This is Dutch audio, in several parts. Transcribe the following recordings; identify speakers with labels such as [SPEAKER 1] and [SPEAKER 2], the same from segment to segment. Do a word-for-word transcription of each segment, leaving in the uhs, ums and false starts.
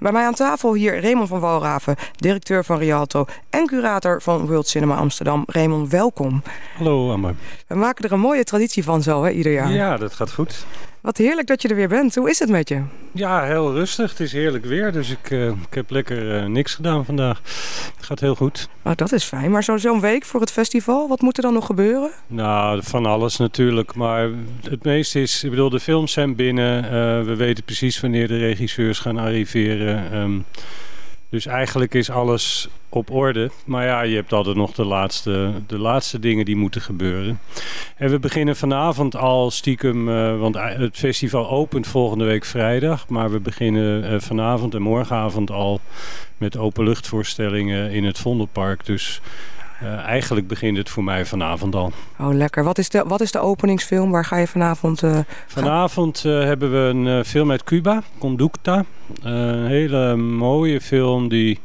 [SPEAKER 1] Bij mij aan tafel hier Raymond van Walraven, directeur van Rialto en curator van World Cinema Amsterdam. Raymond, welkom.
[SPEAKER 2] Hallo, Amber.
[SPEAKER 1] We maken er een mooie traditie van zo, hè, ieder jaar.
[SPEAKER 2] Ja, dat gaat goed.
[SPEAKER 1] Wat heerlijk dat je er weer bent. Hoe is het met je?
[SPEAKER 2] Ja, heel rustig. Het is heerlijk weer, dus ik, uh, ik heb lekker uh, niks gedaan vandaag. Het gaat heel goed.
[SPEAKER 1] Oh, dat is fijn. Maar zo, zo'n week voor het festival, wat moet er dan nog gebeuren?
[SPEAKER 2] Nou, van alles natuurlijk. Maar het meeste is, ik bedoel, de films zijn binnen. Uh, we weten precies wanneer de regisseurs gaan arriveren. Um, dus eigenlijk is alles op orde. Maar ja, je hebt altijd nog de laatste, de laatste dingen die moeten gebeuren. En we beginnen vanavond al stiekem, uh, want het festival opent volgende week vrijdag. Maar we beginnen uh, vanavond en morgenavond al met openluchtvoorstellingen in het Vondelpark. Dus uh, eigenlijk begint het voor mij vanavond al.
[SPEAKER 1] Oh, lekker. Wat is de, wat is de openingsfilm? Waar ga je vanavond uh,
[SPEAKER 2] Vanavond uh, hebben we een uh, film uit Cuba, Conducta. Uh, een hele mooie film die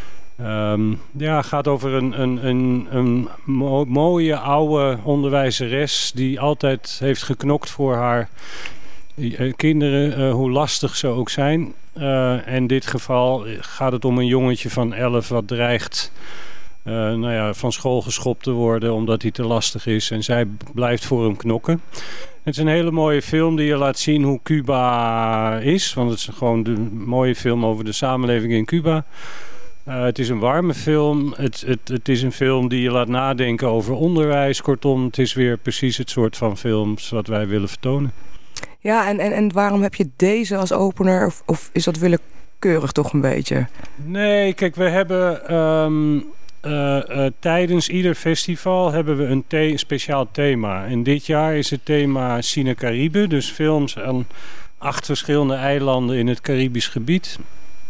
[SPEAKER 2] um, ja, gaat over een, een, een, een mo- mooie oude onderwijzeres die altijd heeft geknokt voor haar uh, kinderen, uh, hoe lastig ze ook zijn. Uh, en in dit geval gaat het om een jongetje van elf wat dreigt Uh, nou ja, van school geschopt te worden omdat hij te lastig is. En zij blijft voor hem knokken. Het is een hele mooie film die je laat zien hoe Cuba is. Want het is gewoon een mooie film over de samenleving in Cuba. Uh, het is een warme film. Het, het, het is een film die je laat nadenken over onderwijs. Kortom, het is weer precies het soort van films wat wij willen vertonen.
[SPEAKER 1] Ja, en, en, en waarom heb je deze als opener? Of, of is dat willekeurig toch een beetje?
[SPEAKER 2] Nee, kijk, we hebben Um, Uh, uh, tijdens ieder festival hebben we een the- speciaal thema. En dit jaar is het thema Cine Caribe. Dus films aan acht verschillende eilanden in het Caribisch gebied.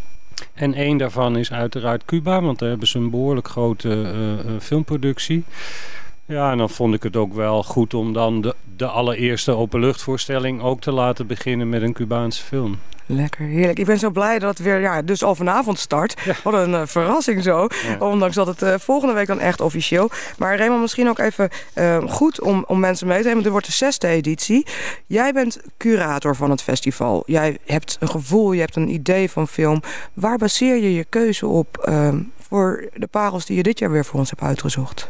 [SPEAKER 2] En één daarvan is uiteraard Cuba, want daar hebben ze een behoorlijk grote uh, uh, filmproductie. Ja, en dan vond ik het ook wel goed om dan de, de allereerste openluchtvoorstelling ook te laten beginnen met een Cubaanse film.
[SPEAKER 1] Lekker, heerlijk. Ik ben zo blij dat het weer ja, dus al vanavond start. Ja. Wat een uh, verrassing zo. Ja. Ondanks dat het uh, volgende week dan echt officieel. Maar Raymond, misschien ook even uh, goed om, om mensen mee te nemen. Er wordt de zesde editie. Jij bent curator van het festival. Jij hebt een gevoel, je hebt een idee van film. Waar baseer je je keuze op uh, voor de parels die je dit jaar weer voor ons hebt uitgezocht?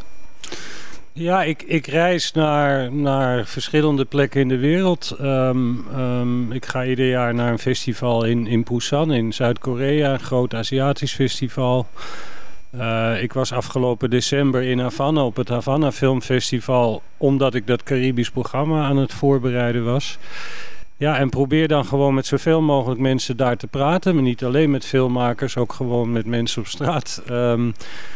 [SPEAKER 2] Ja, ik, ik reis naar, naar verschillende plekken in de wereld. Um, um, ik ga ieder jaar naar een festival in, in Busan in Zuid-Korea, een groot Aziatisch festival. Uh, ik was afgelopen december in Havana op het Havana Filmfestival, omdat ik dat Caribisch programma aan het voorbereiden was. Ja, en probeer dan gewoon met zoveel mogelijk mensen daar te praten. Maar niet alleen met filmmakers, ook gewoon met mensen op straat. Um,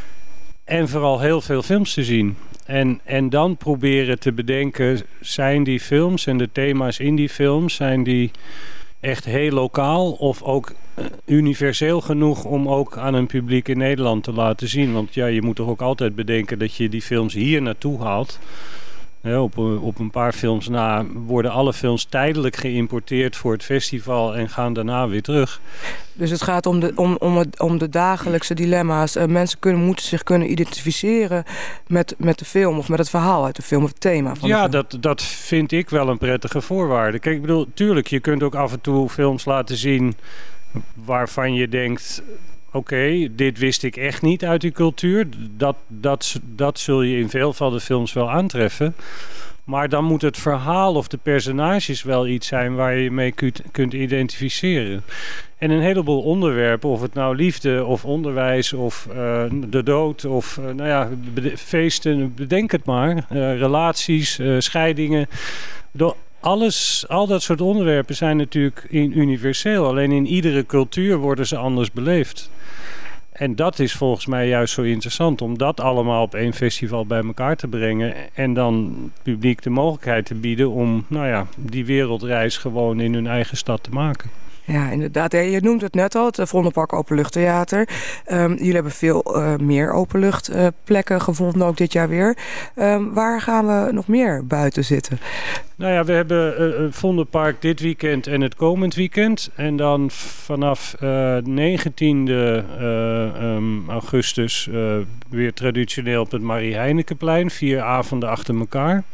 [SPEAKER 2] en vooral heel veel films te zien. En, en dan proberen te bedenken, zijn die films en de thema's in die films, zijn die echt heel lokaal of ook uh, universeel genoeg om ook aan een publiek in Nederland te laten zien? Want ja, je moet toch ook altijd bedenken dat je die films hier naartoe haalt. Ja, op, op een paar films na worden alle films tijdelijk geïmporteerd voor het festival en gaan daarna weer terug.
[SPEAKER 1] Dus het gaat om de, om, om het, om de dagelijkse dilemma's. Uh, mensen kunnen, moeten zich kunnen identificeren met, met de film of met het verhaal uit de film of het thema van
[SPEAKER 2] ja,
[SPEAKER 1] de film.
[SPEAKER 2] dat, dat vind ik wel een prettige voorwaarde. Kijk, ik bedoel, tuurlijk, je kunt ook af en toe films laten zien waarvan je denkt, oké, okay, dit wist ik echt niet uit die cultuur. Dat, dat, dat zul je in veel van de films wel aantreffen. Maar dan moet het verhaal of de personages wel iets zijn waar je je mee kunt, kunt identificeren. En een heleboel onderwerpen, of het nou liefde of onderwijs of uh, de dood of uh, nou ja, bede- feesten, bedenk het maar. Uh, relaties, uh, scheidingen. Do- Alles, al dat soort onderwerpen zijn natuurlijk in universeel. Alleen in iedere cultuur worden ze anders beleefd. En dat is volgens mij juist zo interessant, om dat allemaal op één festival bij elkaar te brengen en dan het publiek de mogelijkheid te bieden om nou ja, die wereldreis gewoon in hun eigen stad te maken.
[SPEAKER 1] Ja, inderdaad. Je noemt het net al, het Vondelpark Openluchttheater. Um, jullie hebben veel uh, meer openluchtplekken uh, gevonden, ook dit jaar weer. Um, waar gaan we nog meer buiten zitten?
[SPEAKER 2] Nou ja, we hebben uh, het Vondelpark dit weekend en het komend weekend. En dan vanaf uh, negentiende uh, um, augustus uh, weer traditioneel op het Marie Heinekenplein. Vier avonden achter elkaar.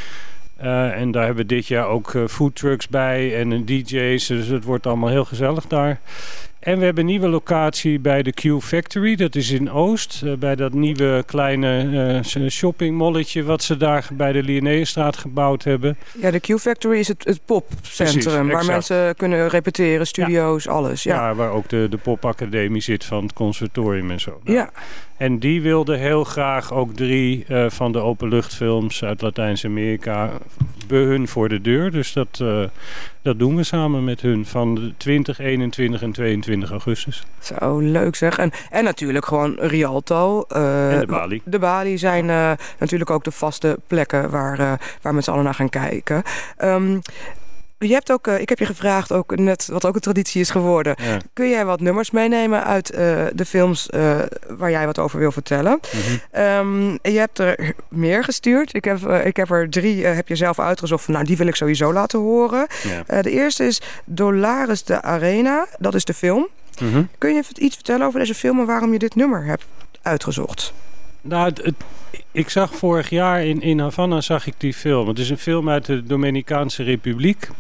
[SPEAKER 2] Uh, en daar hebben we dit jaar ook uh, foodtrucks bij en uh, D J's. Dus het wordt allemaal heel gezellig daar. En we hebben een nieuwe locatie bij de Q Factory. Dat is in Oost. Uh, bij dat nieuwe kleine uh, shoppingmolletje wat ze daar bij de Linnaeusstraat gebouwd hebben.
[SPEAKER 1] Ja, de Q Factory is het, het popcentrum. Precies, waar mensen kunnen repeteren, studio's, ja. alles. Ja.
[SPEAKER 2] ja, waar ook de, de popacademie zit van het conservatorium en zo. Nou,
[SPEAKER 1] ja.
[SPEAKER 2] En die wilde heel graag ook drie uh, van de openluchtfilms uit Latijns-Amerika bij hun voor de deur. Dus dat, uh, dat doen we samen met hun van twintig, eenentwintig en tweeëntwintig augustus.
[SPEAKER 1] Zo, leuk zeg. En, en natuurlijk gewoon Rialto. Uh,
[SPEAKER 2] en de Bali.
[SPEAKER 1] De Bali zijn uh, natuurlijk ook de vaste plekken waar, uh, waar we z'n allen naar gaan kijken. Um, Je hebt ook, uh, ik heb je gevraagd, ook net wat ook een traditie is geworden. Ja. Kun jij wat nummers meenemen uit uh, de films uh, waar jij wat over wil vertellen? Mm-hmm. Um, je hebt er meer gestuurd. Ik heb, uh, ik heb er drie, uh, heb je zelf uitgezocht van, nou, die wil ik sowieso laten horen. Ja. Uh, de eerste is Dolores de Arena. Dat is de film. Mm-hmm. Kun je iets vertellen over deze film en waarom je dit nummer hebt uitgezocht?
[SPEAKER 2] Nou, het, het, ik zag vorig jaar in, in Havana zag ik die film. Het is een film uit de Dominicaanse Republiek.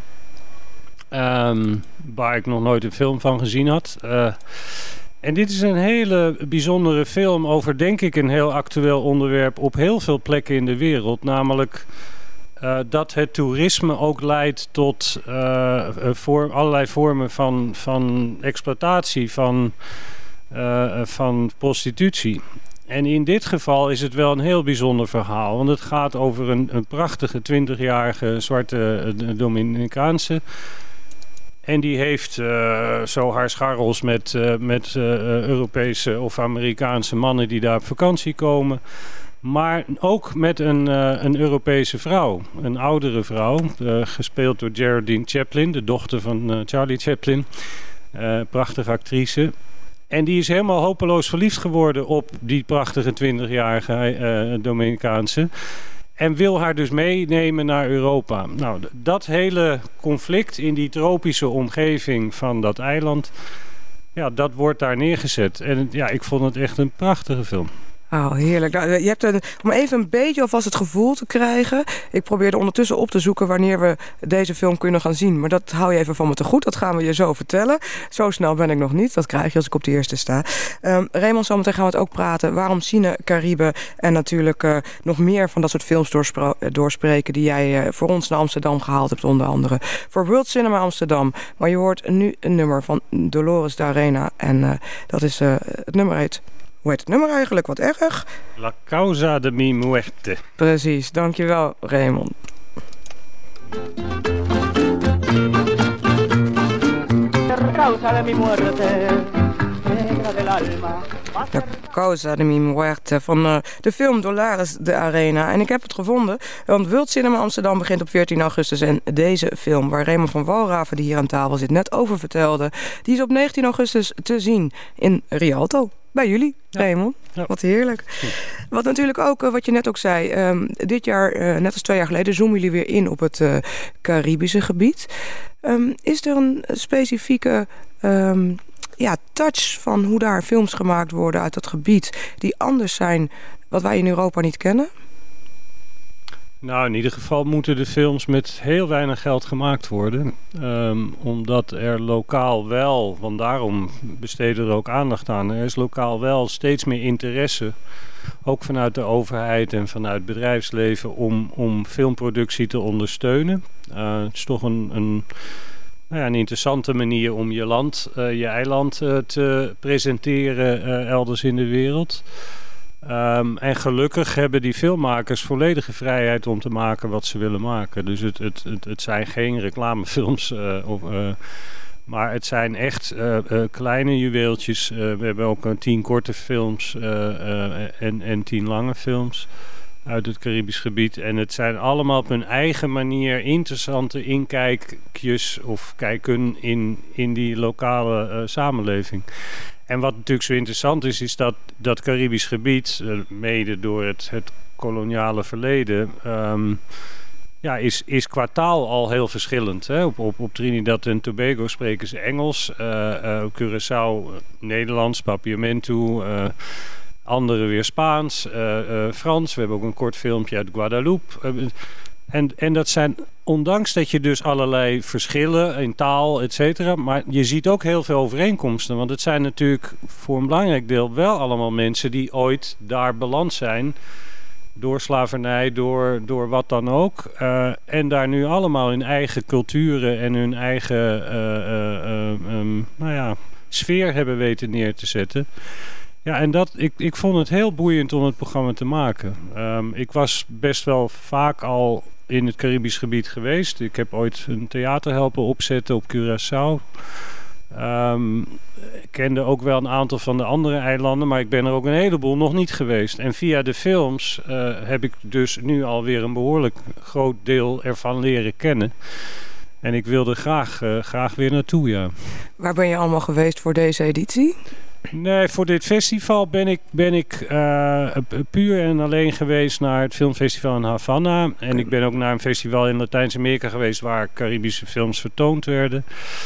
[SPEAKER 2] Um, waar ik nog nooit een film van gezien had. Uh, en dit is een hele bijzondere film over, denk ik, een heel actueel onderwerp op heel veel plekken in de wereld. Namelijk uh, dat het toerisme ook leidt tot uh, voor, allerlei vormen van, van exploitatie, van, uh, van prostitutie. En in dit geval is het wel een heel bijzonder verhaal. Want het gaat over een, een prachtige twintigjarige zwarte uh, Dominicaanse. En die heeft uh, zo haar scharrels met, uh, met uh, Europese of Amerikaanse mannen die daar op vakantie komen. Maar ook met een, uh, een Europese vrouw. Een oudere vrouw. Uh, gespeeld door Geraldine Chaplin, de dochter van uh, Charlie Chaplin. Uh, prachtige actrice. En die is helemaal hopeloos verliefd geworden op die prachtige twintigjarige uh, Dominicaanse. En wil haar dus meenemen naar Europa. Nou, dat hele conflict in die tropische omgeving van dat eiland, ja, dat wordt daar neergezet. En ja, ik vond het echt een prachtige film.
[SPEAKER 1] Oh, heerlijk. Nou, je hebt een, om even een beetje alvast het gevoel te krijgen. Ik probeerde ondertussen op te zoeken wanneer we deze film kunnen gaan zien. Maar dat hou je even van me te goed. Dat gaan we je zo vertellen. Zo snel ben ik nog niet. Dat krijg je als ik op de eerste sta. Um, Raymond, zometeen gaan we het ook praten. Waarom Cine Caribe en natuurlijk uh, nog meer van dat soort films doorspro- doorspreken die jij uh, voor ons naar Amsterdam gehaald hebt, onder andere. Voor World Cinema Amsterdam. Maar je hoort nu een nummer van Dolores de Arena. En uh, dat is uh, het nummer heet... Hoe heet het nummer eigenlijk? Wat erg.
[SPEAKER 2] La causa de mi muerte.
[SPEAKER 1] Precies, dankjewel Raymond. La causa de mi muerte. La causa de mi muerte van uh, de film Dolores de Arena. En ik heb het gevonden, want World Cinema Amsterdam begint op veertien augustus. En deze film, waar Raymond van Walraven, die hier aan tafel zit, net over vertelde, die is op negentien augustus te zien in Rialto. Bij jullie, ja. Raymond. Ja. Wat heerlijk. Ja. Wat natuurlijk ook, wat je net ook zei, um, dit jaar, uh, net als twee jaar geleden, zoomen jullie weer in op het uh, Caribische gebied. Um, is er een specifieke um, ja, touch van hoe daar films gemaakt worden uit dat gebied die anders zijn wat wij in Europa niet kennen?
[SPEAKER 2] Nou, in ieder geval moeten de films met heel weinig geld gemaakt worden. Um, omdat er lokaal wel, want daarom besteden we er ook aandacht aan. Er is lokaal wel steeds meer interesse, ook vanuit de overheid en vanuit het bedrijfsleven, om, om filmproductie te ondersteunen. Uh, het is toch een, een, nou ja, een interessante manier om je land, uh, je eiland uh, te presenteren uh, elders in de wereld. Um, en gelukkig hebben die filmmakers volledige vrijheid om te maken wat ze willen maken. Dus het, het, het, het zijn geen reclamefilms, uh, of, uh, maar het zijn echt uh, uh, kleine juweeltjes. Uh, we hebben ook uh, tien korte films uh, uh, en, en tien lange films uit het Caribisch gebied. En het zijn allemaal op hun eigen manier interessante inkijkjes of kijken in, in die lokale uh, samenleving. En wat natuurlijk zo interessant is, is dat dat Caribisch gebied, mede door het, het koloniale verleden, um, ja, is, is qua taal al heel verschillend. Hè? Op, op, op Trinidad en Tobago spreken ze Engels, uh, uh, Curaçao Nederlands, Papiamentu, uh, anderen weer Spaans, uh, uh, Frans. We hebben ook een kort filmpje uit Guadeloupe. Uh, En, en dat zijn, ondanks dat je dus allerlei verschillen in taal, et cetera, maar je ziet ook heel veel overeenkomsten. Want het zijn natuurlijk voor een belangrijk deel wel allemaal mensen die ooit daar beland zijn. Door slavernij, door, door wat dan ook. Uh, en daar nu allemaal hun eigen culturen en hun eigen uh, uh, uh, um, nou ja, sfeer hebben weten neer te zetten. Ja, en dat, ik, ik vond het heel boeiend om het programma te maken. Um, ik was best wel vaak al in het Caribisch gebied geweest. Ik heb ooit een theater helpen opzetten op Curaçao. Um, ik kende ook wel een aantal van de andere eilanden, maar ik ben er ook een heleboel nog niet geweest. En via de films uh, heb ik dus nu alweer een behoorlijk groot deel ervan leren kennen. En ik wilde graag, uh, graag weer naartoe, ja.
[SPEAKER 1] Waar ben je allemaal geweest voor deze editie?
[SPEAKER 2] Nee, voor dit festival ben ik, ben ik uh, puur en alleen geweest naar het filmfestival in Havana. En ik ben ook naar een festival in Latijns-Amerika geweest waar Caribische films vertoond werden.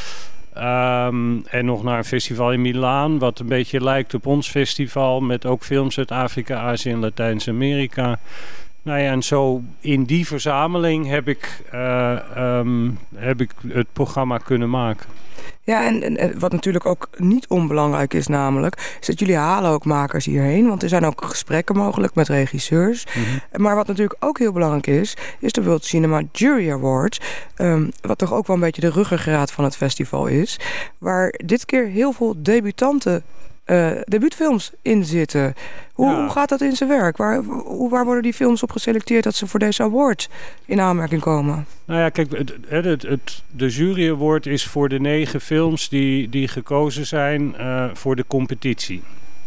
[SPEAKER 2] Um, en nog naar een festival in Milaan, wat een beetje lijkt op ons festival, met ook films uit Afrika, Azië en Latijns-Amerika. Nou ja, en zo in die verzameling heb ik, uh, um, heb ik het programma kunnen maken.
[SPEAKER 1] Ja, en, en wat natuurlijk ook niet onbelangrijk is namelijk, is dat jullie halen ook makers hierheen. Want er zijn ook gesprekken mogelijk met regisseurs. Mm-hmm. Maar wat natuurlijk ook heel belangrijk is, is de World Cinema Jury Awards. Um, wat toch ook wel een beetje de ruggengraat van het festival is. Waar dit keer heel veel debutanten Uh, debuutfilms in zitten. Hoe, ja. hoe gaat dat in zijn werk? Waar, hoe, waar worden die films op geselecteerd dat ze voor deze award in aanmerking komen?
[SPEAKER 2] Nou ja, kijk, het, het, het, de jury award is voor de negen films die, die gekozen zijn uh, voor de competitie.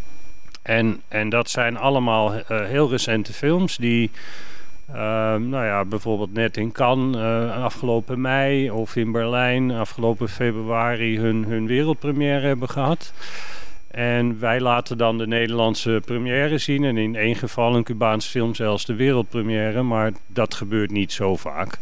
[SPEAKER 2] En, en dat zijn allemaal uh, heel recente films die Uh, nou ja, bijvoorbeeld net in Cannes uh, afgelopen mei of in Berlijn afgelopen februari hun, hun wereldpremière hebben gehad. En wij laten dan de Nederlandse première zien. En in één geval een Cubaans film zelfs de wereldpremière. Maar dat gebeurt niet zo vaak.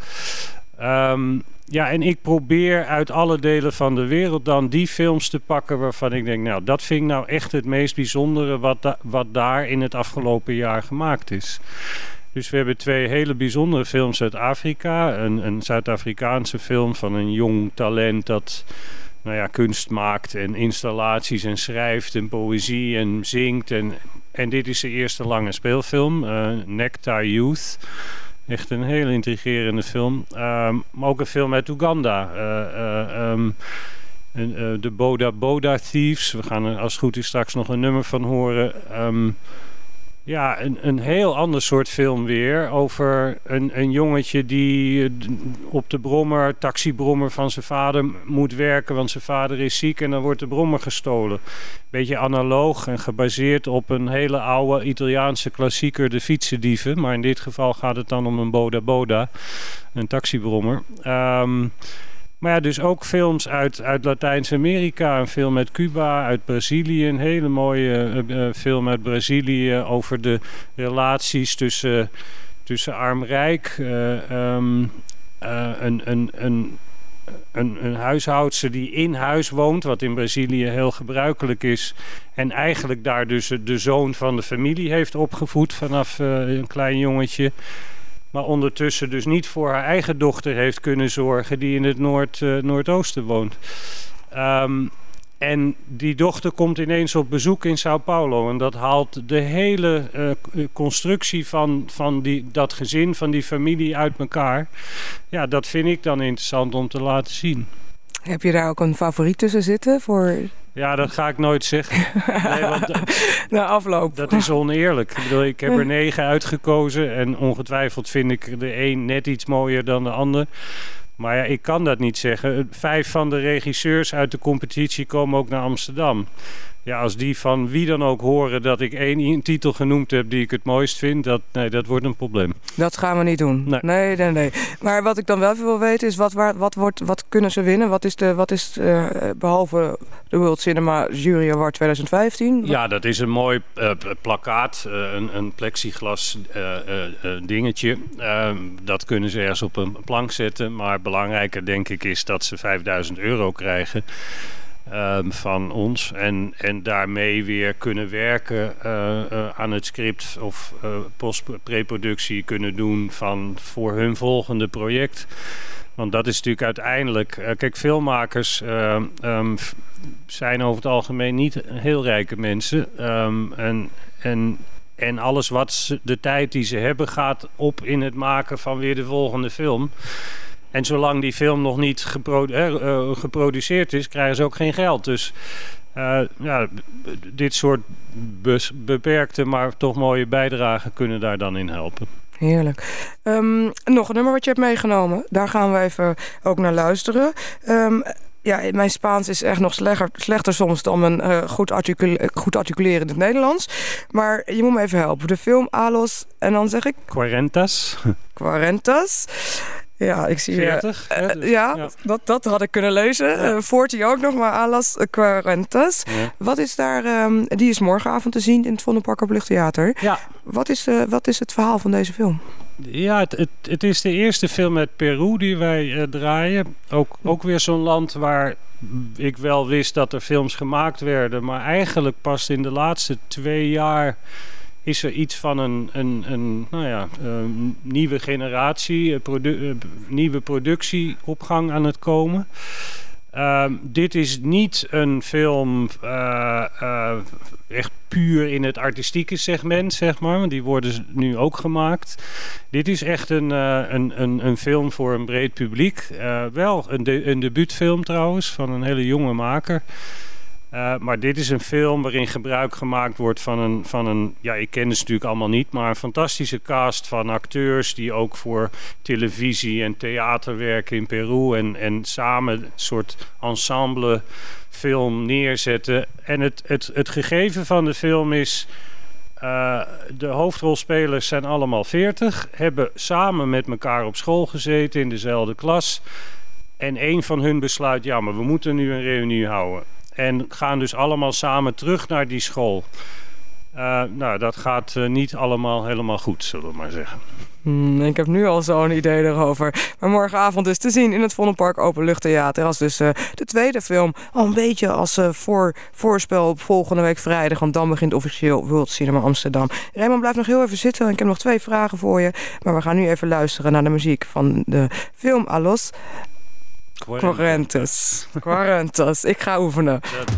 [SPEAKER 2] Um, ja, en ik probeer uit alle delen van de wereld dan die films te pakken waarvan ik denk, nou, dat vind ik nou echt het meest bijzondere wat, da- wat daar in het afgelopen jaar gemaakt is. Dus we hebben twee hele bijzondere films uit Afrika. Een, een Zuid-Afrikaanse film van een jong talent dat nou ja, kunst maakt en installaties en schrijft en poëzie en zingt. En, en dit is de eerste lange speelfilm, uh, Nectar Youth. Echt een heel intrigerende film. Um, maar ook een film uit Oeganda. Uh, uh, um, uh, de Boda Boda Thieves. We gaan er als het goed is straks nog een nummer van horen. Um, Ja, een, een heel ander soort film weer. Over een, een jongetje die op de brommer, taxibrommer van zijn vader moet werken. Want zijn vader is ziek en dan wordt de brommer gestolen. Beetje analoog en gebaseerd op een hele oude Italiaanse klassieker, de fietsendieven. Maar in dit geval gaat het dan om een Boda Boda, een taxibrommer. Um, Maar ja, dus ook films uit, uit Latijns-Amerika. Een film uit Cuba, uit Brazilië. Een hele mooie uh, uh, film uit Brazilië over de relaties tussen, tussen arm-rijk. Uh, um, uh, een, een, een, een, een huishoudster die in huis woont, wat in Brazilië heel gebruikelijk is. En eigenlijk daar dus de zoon van de familie heeft opgevoed vanaf uh, een klein jongetje. Maar ondertussen dus niet voor haar eigen dochter heeft kunnen zorgen die in het Noord, uh, Noordoosten woont. Um, en die dochter komt ineens op bezoek in Sao Paulo. En dat haalt de hele uh, constructie van, van die, dat gezin, van die familie uit elkaar. Ja, dat vind ik dan interessant om te laten zien.
[SPEAKER 1] Heb je daar ook een favoriet tussen zitten voor?
[SPEAKER 2] Ja, dat ga ik nooit zeggen. Nee, want
[SPEAKER 1] na afloop.
[SPEAKER 2] Dat is oneerlijk. Ik bedoel, ik heb er negen uitgekozen en ongetwijfeld vind ik de een net iets mooier dan de ander. Maar ja, ik kan dat niet zeggen. Vijf van de regisseurs uit de competitie komen ook naar Amsterdam. Ja, als die van wie dan ook horen dat ik één titel genoemd heb die ik het mooist vind, dat, nee, dat wordt een probleem.
[SPEAKER 1] Dat gaan we niet doen. Nee. nee, nee, nee. Maar wat ik dan wel even wil weten is, wat, wat, wat, wordt, wat kunnen ze winnen? Wat is, de, wat is uh, behalve de World Cinema Jury Award twintig vijftien?
[SPEAKER 2] Ja, dat is een mooi uh, plakkaat, uh, een, een plexiglas uh, uh, uh, dingetje. Uh, dat kunnen ze ergens op een plank zetten. Maar belangrijker denk ik is dat ze vijfduizend euro krijgen. Um, van ons. En, en daarmee weer kunnen werken uh, uh, aan het script of uh, post-preproductie kunnen doen van voor hun volgende project. Want dat is natuurlijk uiteindelijk... Uh, kijk, filmmakers uh, um, f- zijn over het algemeen niet heel rijke mensen. Um, en, en, en alles wat ze, de tijd die ze hebben gaat op in het maken van weer de volgende film. En zolang die film nog niet gepro- uh, uh, geproduceerd is, krijgen ze ook geen geld. Dus uh, ja, dit soort bes- beperkte, maar toch mooie bijdragen kunnen daar dan in helpen.
[SPEAKER 1] Heerlijk. Um, nog een nummer wat je hebt meegenomen. Daar gaan we even ook naar luisteren. Um, ja, mijn Spaans is echt nog slechter, slechter soms dan mijn uh, goed, articule- goed articuleren in het Nederlands. Maar je moet me even helpen. De film Alos en dan zeg ik...
[SPEAKER 2] Quarentas.
[SPEAKER 1] Quarentas. Ja, ik zie...
[SPEAKER 2] veertig.
[SPEAKER 1] Uh,
[SPEAKER 2] hè, dus,
[SPEAKER 1] ja,
[SPEAKER 2] ja. Dat,
[SPEAKER 1] dat had ik kunnen lezen. Ja. Uh, veertig ook nog, maar Alas Quarentas.
[SPEAKER 2] Ja.
[SPEAKER 1] Wat is daar... Um, die is morgenavond te zien in het Vondelpark Openluchttheater.
[SPEAKER 2] Ja.
[SPEAKER 1] Wat is, uh, wat is het verhaal van deze film?
[SPEAKER 2] Ja, het, het, het is de eerste film uit Peru die wij uh, draaien. Ook, ook weer zo'n land waar ik wel wist dat er films gemaakt werden. Maar eigenlijk pas in de laatste twee jaar is er iets van een, een, een nou ja, een nieuwe generatie, produ- uh, nieuwe productieopgang aan het komen. Uh, dit is niet een film uh, uh, echt puur in het artistieke segment, zeg maar. Want die worden nu ook gemaakt. Dit is echt een, uh, een, een, een film voor een breed publiek. Uh, wel een, de, een debuutfilm trouwens, van een hele jonge maker. Uh, maar dit is een film waarin gebruik gemaakt wordt van een, van een... Ja, ik ken ze natuurlijk allemaal niet, maar een fantastische cast van acteurs die ook voor televisie en theater werken in Peru en, en samen een soort ensemble film neerzetten. En het, het, het gegeven van de film is... Uh, de hoofdrolspelers zijn allemaal veertig, hebben samen met elkaar op school gezeten in dezelfde klas. En een van hun besluit, ja, maar we moeten nu een reunie houden. En gaan dus allemaal samen terug naar die school. Uh, nou, dat gaat uh, niet allemaal helemaal goed, zullen we maar zeggen.
[SPEAKER 1] Hmm, ik heb nu al zo'n idee erover. Maar morgenavond dus te zien in het Vondelpark Openluchttheater. Als dus uh, de tweede film. Al een beetje als uh, voor, voorspel op volgende week vrijdag. Want dan begint officieel World Cinema Amsterdam. Raymond, blijf nog heel even zitten. Ik heb nog twee vragen voor je. Maar we gaan nu even luisteren naar de muziek van de film Alos Quarentas. Quarentas. Ik ga oefenen.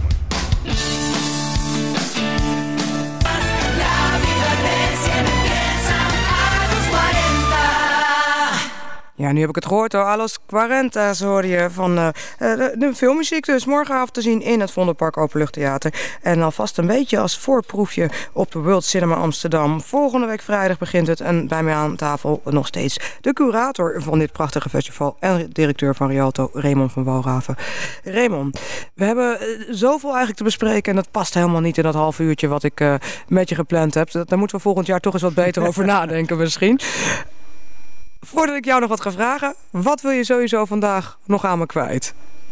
[SPEAKER 1] Ja, nu heb ik het gehoord hoor. Alos Quarentas hoor je van uh, de, de filmmuziek. Dus morgenavond te zien in het Vondelpark Openluchttheater. En alvast een beetje als voorproefje op de World Cinema Amsterdam. Volgende week vrijdag begint het. En bij mij aan tafel nog steeds de curator van dit prachtige festival. En directeur van Rialto, Raymond van Walraven. Raymond, we hebben zoveel eigenlijk te bespreken. En dat past helemaal niet in dat half uurtje wat ik uh, met je gepland heb. Daar moeten we volgend jaar toch eens wat beter over nadenken misschien. Voordat ik jou nog wat ga vragen, wat wil je sowieso vandaag nog aan me kwijt?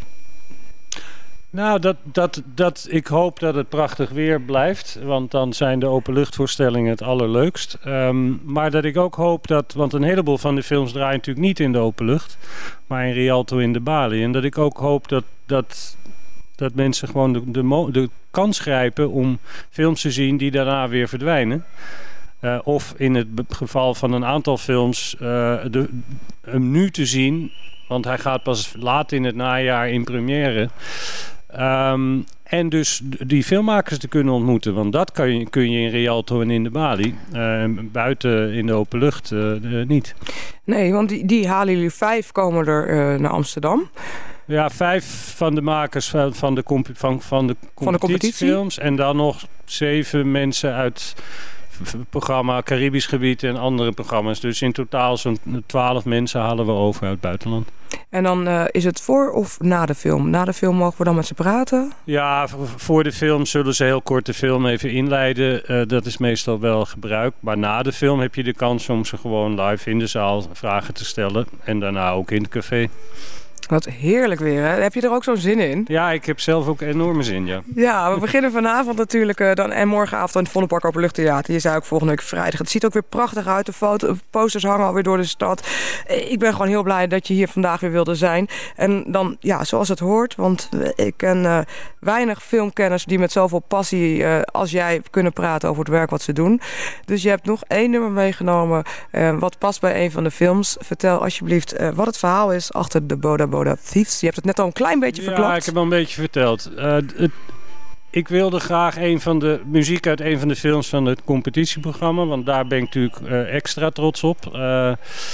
[SPEAKER 2] Nou, dat, dat, dat, ik hoop dat het prachtig weer blijft. Want dan zijn de openluchtvoorstellingen het allerleukst. Um, maar dat ik ook hoop dat... Want een heleboel van de films draaien natuurlijk niet in de openlucht. Maar in Rialto in de Bali. En dat ik ook hoop dat, dat, dat mensen gewoon de, de, de kans grijpen om films te zien die daarna weer verdwijnen. Uh, of in het geval van een aantal films uh, de, hem nu te zien. Want hij gaat pas laat in het najaar in première. Um, en dus die filmmakers te kunnen ontmoeten. Want dat kan je, kun je in Rialto en in de Bali. Uh, buiten in de open lucht uh, uh, niet.
[SPEAKER 1] Nee, want die, die halen jullie vijf komen er uh, naar Amsterdam.
[SPEAKER 2] Ja, vijf van de makers van, van, de, comp- van, van de competitiefilms. En dan nog zeven mensen uit... programma Caribisch gebied en andere programma's. Dus in totaal zo'n twaalf mensen halen we over uit het buitenland.
[SPEAKER 1] En dan uh, is het voor of na de film? Na de film mogen we dan met ze praten?
[SPEAKER 2] Ja, voor de film zullen ze heel kort de film even inleiden. Uh, dat is meestal wel gebruik. Maar na de film heb je de kans om ze gewoon live in de zaal vragen te stellen. En daarna ook in het café.
[SPEAKER 1] Wat heerlijk weer, hè? Heb je er ook zo'n zin in?
[SPEAKER 2] Ja, ik heb zelf ook enorme zin, ja.
[SPEAKER 1] Ja, we beginnen vanavond natuurlijk uh, dan, en morgenavond in het Vondelpark Openluchttheater. Je zei ook volgende week vrijdag. Het ziet ook weer prachtig uit. De foto, posters hangen alweer door de stad. Ik ben gewoon heel blij dat je hier vandaag weer wilde zijn. En dan, ja, zoals het hoort, want ik ken uh, weinig filmkenners die met zoveel passie uh, als jij kunnen praten over het werk wat ze doen. Dus je hebt nog één nummer meegenomen uh, wat past bij een van de films. Vertel alsjeblieft uh, wat het verhaal is achter de Boda Boda Thieves. Je hebt het net al een klein beetje verklapt.
[SPEAKER 2] Ja, ik heb al een beetje verteld. Uh, het, ik wilde graag een van de muziek uit een van de films van het competitieprogramma, want daar ben ik natuurlijk uh, extra trots op. Uh,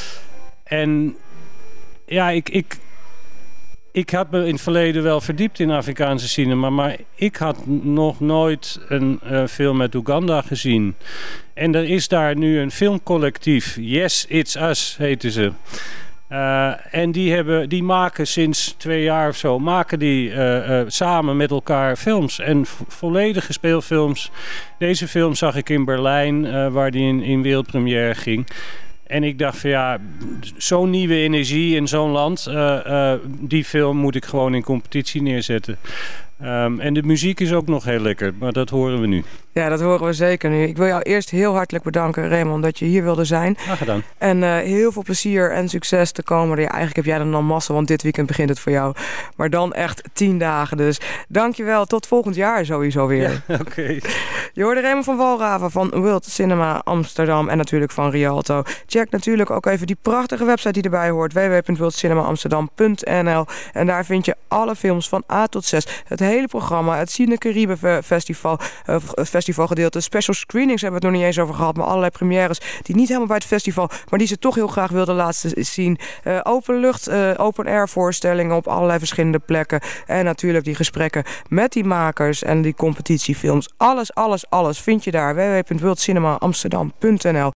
[SPEAKER 2] en ja, ik, ik, ik had me in het verleden wel verdiept in Afrikaanse cinema, maar ik had nog nooit een uh, film met Oeganda gezien. En er is daar nu een filmcollectief, Yes, It's Us heten ze. Uh, en die, hebben, die maken sinds twee jaar of zo, maken die uh, uh, samen met elkaar films. En vo- volledige speelfilms. Deze film zag ik in Berlijn, uh, waar die in, in wereldpremière ging. En ik dacht van ja, zo'n nieuwe energie in zo'n land, uh, uh, die film moet ik gewoon in competitie neerzetten. Um, en de muziek is ook nog heel lekker, maar dat horen we nu.
[SPEAKER 1] Ja, dat horen we zeker nu. Ik wil jou eerst heel hartelijk bedanken, Raymond, dat je hier wilde zijn.
[SPEAKER 2] Graag gedaan.
[SPEAKER 1] En uh, heel veel plezier en succes te komen. Ja, eigenlijk heb jij dan al massa, want dit weekend begint het voor jou. Maar dan echt tien dagen. Dus dankjewel. Tot volgend jaar sowieso weer.
[SPEAKER 2] Ja, oké. Okay.
[SPEAKER 1] Je hoorde Raymond van Walraven van World Cinema Amsterdam en natuurlijk van Rialto. Check natuurlijk ook even die prachtige website die erbij hoort. w w w punt world cinema amsterdam punt n l. En daar vind je alle films van A tot Z. Het hele programma, het Cine Caribe Festival, uh, festivalgedeelte, special screenings hebben we het nog niet eens over gehad, maar allerlei premières die niet helemaal bij het festival, maar die ze toch heel graag wilden laten zien. Uh, openlucht, uh, open air voorstellingen op allerlei verschillende plekken en natuurlijk die gesprekken met die makers en die competitiefilms. Alles, alles, alles vind je daar. w w w punt world cinema amsterdam punt n l.